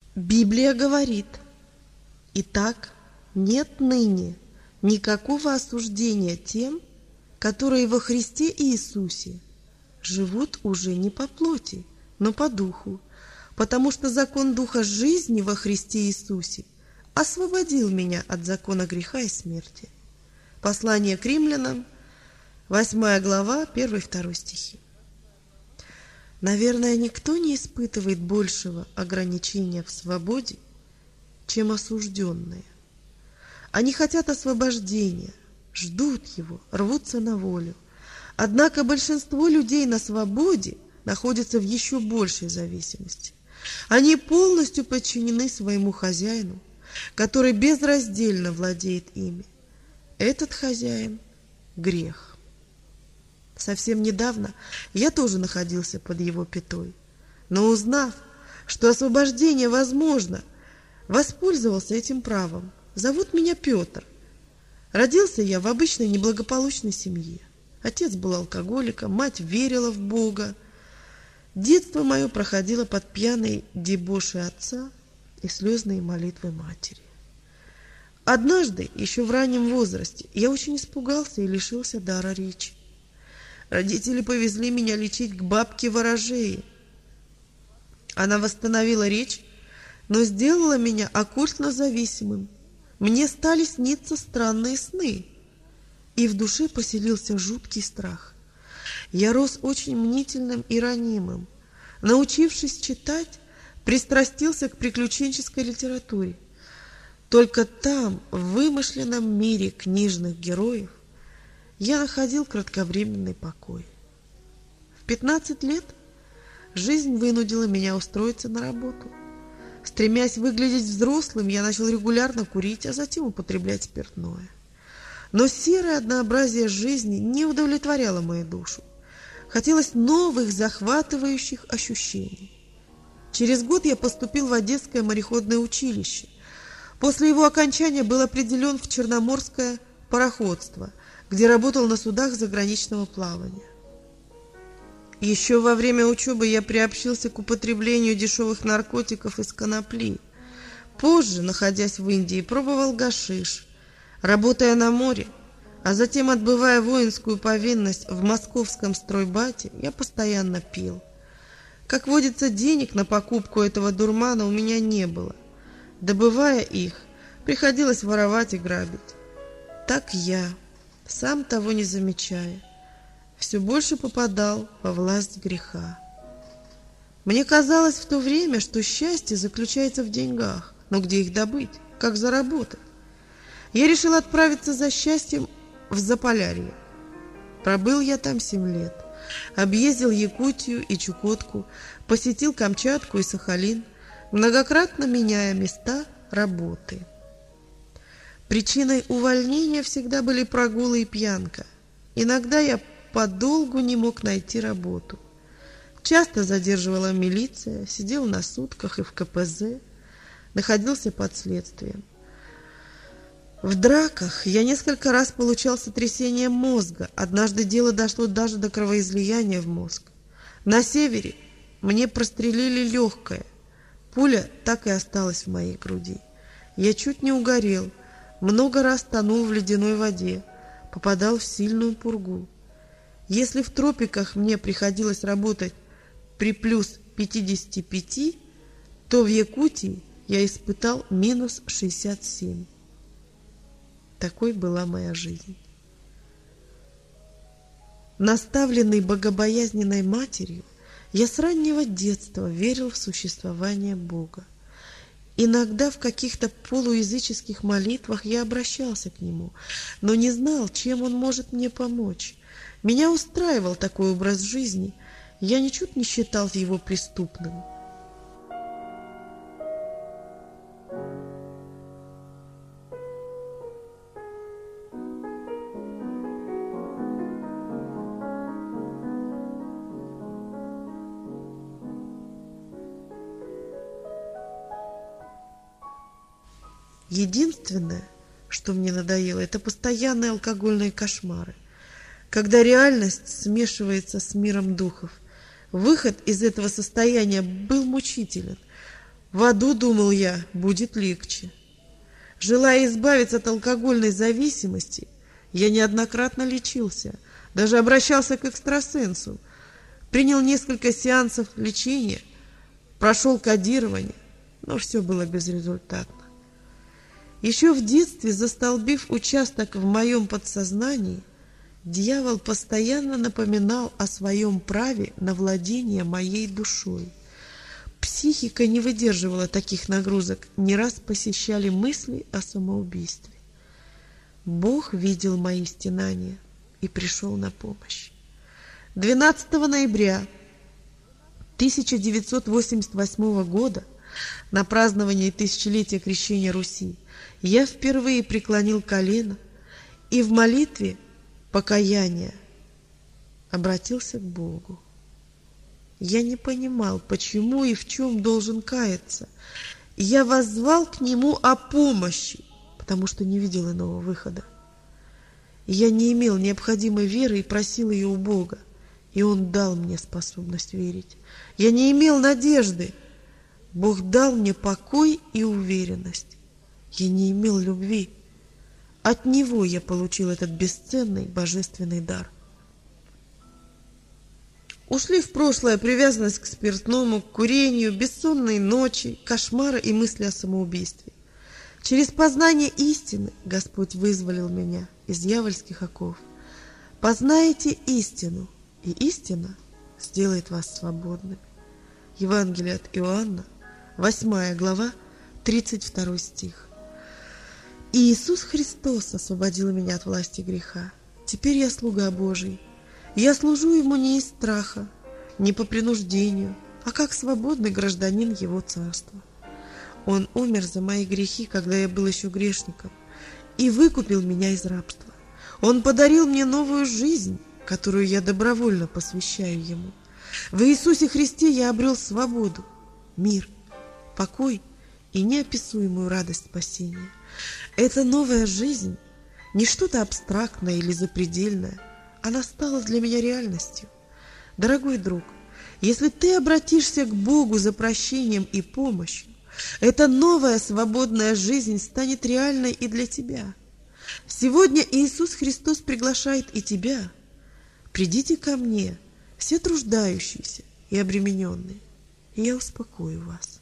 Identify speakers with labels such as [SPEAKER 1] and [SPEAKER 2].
[SPEAKER 1] Библия говорит: «Итак, нет ныне никакого осуждения тем, которые во Христе Иисусе живут уже не по плоти, но по духу, потому что закон Духа жизни во Христе Иисусе освободил меня от закона греха и смерти». Послание к Римлянам, 8 глава, 1-2 стихи. Наверное, никто не испытывает большего ограничения в свободе, чем осужденные. Они хотят освобождения, ждут его, рвутся на волю. Однако большинство людей на свободе находятся в еще большей зависимости. Они полностью подчинены своему хозяину, который безраздельно владеет ими. Этот хозяин – грех. Совсем недавно я тоже находился под его пятой, но узнав, что освобождение возможно, воспользовался этим правом. Зовут меня Петр. Родился я в обычной неблагополучной семье. Отец был алкоголиком, мать верила в Бога. Детство мое проходило под пьяные дебоши отца и слезные молитвы матери. Однажды, еще в раннем возрасте, я очень испугался и лишился дара речи. Родители повезли меня лечить к бабке-ворожее. Она восстановила речь, но сделала меня оккультно зависимым. Мне стали сниться странные сны, и в душе поселился жуткий страх. Я рос очень мнительным и ранимым. Научившись читать, пристрастился к приключенческой литературе. Только там, в вымышленном мире книжных героев, я находил кратковременный покой. В 15 лет жизнь вынудила меня устроиться на работу. Стремясь выглядеть взрослым, я начал регулярно курить, а затем употреблять спиртное. Но серое однообразие жизни не удовлетворяло мою душу. Хотелось новых, захватывающих ощущений. Через год я поступил в Одесское мореходное училище. После его окончания был определен в Черноморское пароходство, где работал на судах заграничного плавания. Еще во время учебы я приобщился к употреблению дешевых наркотиков из конопли. Позже, находясь в Индии, пробовал гашиш. Работая на море, а затем отбывая воинскую повинность в московском стройбате, я постоянно пил. Как водится, денег на покупку этого дурмана у меня не было. Добывая их, приходилось воровать и грабить. Так я, сам того не замечая, все больше попадал во власть греха. Мне казалось в то время, что счастье заключается в деньгах, но где их добыть, как заработать? Я решил отправиться за счастьем в Заполярье. Пробыл я там 7 лет, объездил Якутию и Чукотку, посетил Камчатку и Сахалин, многократно меняя места работы. Причиной увольнения всегда были прогулы и пьянка. Иногда я подолгу не мог найти работу. Часто задерживала милиция, сидел на сутках и в КПЗ, находился под следствием. В драках я несколько раз получал сотрясение мозга. Однажды дело дошло даже до кровоизлияния в мозг. На севере мне прострелили легкое. Пуля так и осталась в моей груди. Я чуть не угорел, много раз тонул в ледяной воде, попадал в сильную пургу. Если в тропиках мне приходилось работать при плюс 55, то в Якутии я испытал минус 67. Такой была моя жизнь. Наставленный богобоязненной матерью, я с раннего детства верил в существование Бога. Иногда в каких-то полуязыческих молитвах я обращался к Нему, но не знал, чем Он может мне помочь. Меня устраивал такой образ жизни, я ничуть не считал его преступным. Единственное, что мне надоело, это постоянные алкогольные кошмары, когда реальность смешивается с миром духов. Выход из этого состояния был мучителен. В аду, думал я, будет легче. Желая избавиться от алкогольной зависимости, я неоднократно лечился, даже обращался к экстрасенсу, принял несколько сеансов лечения, прошел кодирование, но все было безрезультатно. Еще в детстве, застолбив участок в моем подсознании, дьявол постоянно напоминал о своем праве на владение моей душой. Психика не выдерживала таких нагрузок, не раз посещали мысли о самоубийстве. Бог видел мои стенания и пришел на помощь. 12 ноября 1988 года, на праздновании тысячелетия крещения Руси, я впервые преклонил колено и в молитве покаяния обратился к Богу. Я не понимал, почему и в чем должен каяться. И я воззвал к Нему о помощи, потому что не видел иного выхода. И я не имел необходимой веры и просил ее у Бога, и Он дал мне способность верить. Я не имел надежды. Бог дал мне покой и уверенность. Я не имел любви. От Него я получил этот бесценный божественный дар. Ушли в прошлое привязанность к спиртному, к курению, бессонные ночи, кошмары и мысли о самоубийстве. Через познание истины Господь вызволил меня из дьявольских оков. Познаете истину, и истина сделает вас свободными. Евангелие от Иоанна, 8 глава, 32 стих. И Иисус Христос освободил меня от власти греха. Теперь я слуга Божий. Я служу Ему не из страха, не по принуждению, а как свободный гражданин Его царства. Он умер за мои грехи, когда я был еще грешником, и выкупил меня из рабства. Он подарил мне новую жизнь, которую я добровольно посвящаю Ему. В Иисусе Христе я обрел свободу, мир, покой и неописуемую радость спасения. Эта новая жизнь не что-то абстрактное или запредельное, она стала для меня реальностью. Дорогой друг, если ты обратишься к Богу за прощением и помощью, эта новая свободная жизнь станет реальной и для тебя. Сегодня Иисус Христос приглашает и тебя. Придите ко мне, все труждающиеся и обремененные, и я успокою вас.